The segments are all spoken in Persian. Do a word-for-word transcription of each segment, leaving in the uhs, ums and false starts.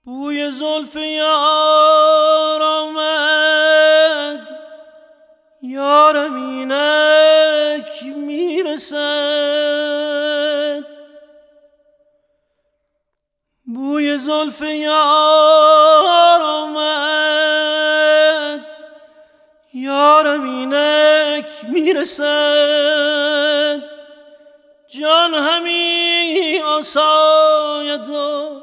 بوی زلف یار آمد، یارم اینک میرسد. بوی زلف یار آمد، یارم اینک میرسد. جان همی آساید و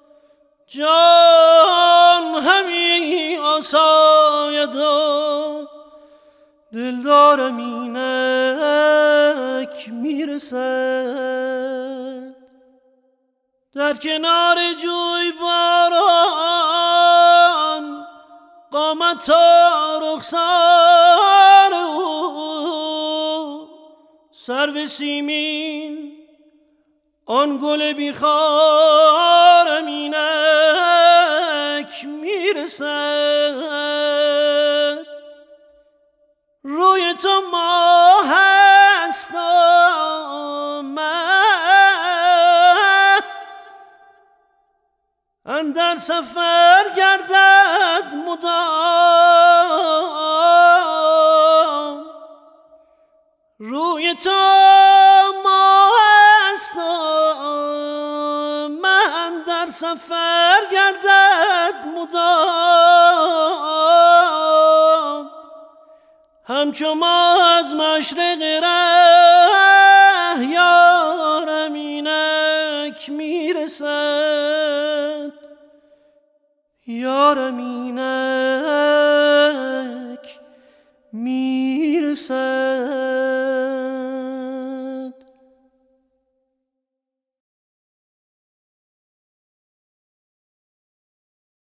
جان همی آساید و دلدارم اینک میرسد. در کنار جوی باران قامت و رخسار او، سرو سیمین آن گل بیخارم اینک میرسد. روی تو ماه است آمد، اندر سفر گردد مدام. روی تو ماه است آمد، در سفر گردد مدام. همچو ماه از مشرق ره یارم اینک میرسد. یارم اینک میرسد.